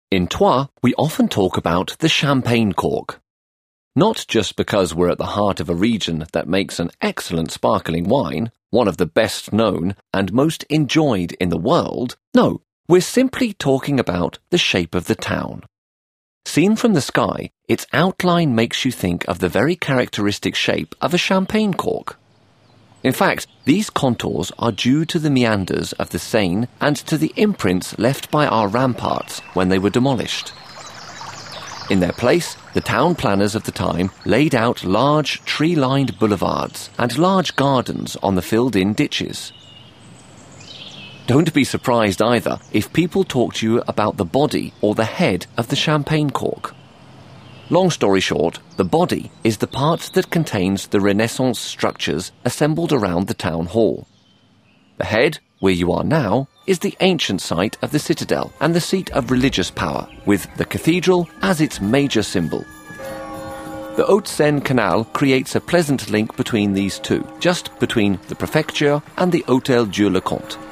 In Troyes, we often talk about the champagne cork. Not just because we're at the heart of a region that makes an excellent sparkling wine, one of the best known and most enjoyed in the world. No, we're simply talking about the shape of the town. Seen from the sky, its outline makes you think of the very characteristic shape of a champagne cork. In fact, these contours are due to the meanders of the Seine and to the imprints left by our ramparts when they were demolished. In their place, the town planners of the time laid out large tree-lined boulevards and large gardens on the filled-in ditches. Don't be surprised either if people talk to you about the body or the head of the champagne cork. Long story short, the body is the part that contains the Renaissance structures assembled around the town hall. The head, where you are now, is the ancient site of the citadel and the seat of religious power, with the cathedral as its major symbol. The Haute-Seine Canal creates a pleasant link between these two, just between the prefecture and the Hôtel Dieu-le-Comte.